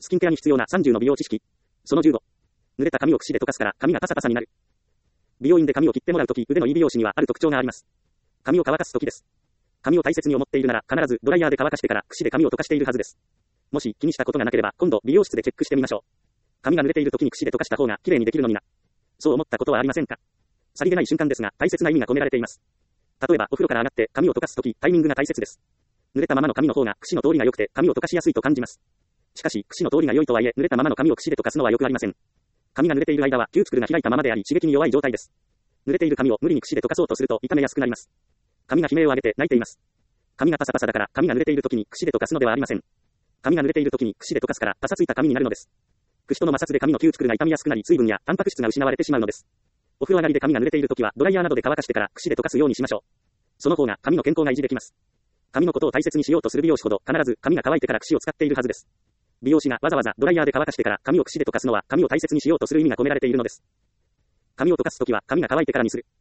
スキンケアに必要な30の美容知識。その15。濡れた髪を櫛で溶かすから髪がパサパサになる。美容院で髪を切ってもらうとき、腕のいい美容師にはある特徴があります。髪を乾かすときです。髪を大切に思っているなら、必ずドライヤーで乾かしてから櫛で髪を溶かしているはずです。もし気にしたことがなければ、今度美容室でチェックしてみましょう。髪が濡れているときに櫛で溶かした方が綺麗にできるのにな。そう思ったことはありませんか？さりげない瞬間ですが、大切な意味が込められています。例えば、お風呂から上がって髪を溶かすとき、タイミングが大切です。濡れたままの髪の方が櫛の通りが良くて髪を溶かしやすいと感じます。しかし、櫛の通りが良いとはいえ、濡れたままの髪を櫛で溶かすのはよくありません。髪が濡れている間は、キューティクルが開いたままであり、刺激に弱い状態です。濡れている髪を無理に櫛で溶かそうとすると痛めやすくなります。髪が悲鳴を上げて泣いています。髪がパサパサだから髪が濡れているときに櫛で溶かすのではありません。髪が濡れているときに櫛で溶かすからパサついた髪になるのです。櫛との摩擦で髪のキューティクルが傷みやすくなり、水分やタンパク質が失われてしまうのです。お風呂上がりで髪が濡れているときはドライヤーなどで乾かしてから櫛で溶かすようにしましょう。その方が髪の健康が維持できます。髪のことを大切にしようとする美容師ほど必ず髪が乾いてから櫛を使っているはずです。美容師がわざわざドライヤーで乾かしてから髪を櫛で溶かすのは髪を大切にしようとする意味が込められているのです。髪を溶かすときは髪が乾いてからにする。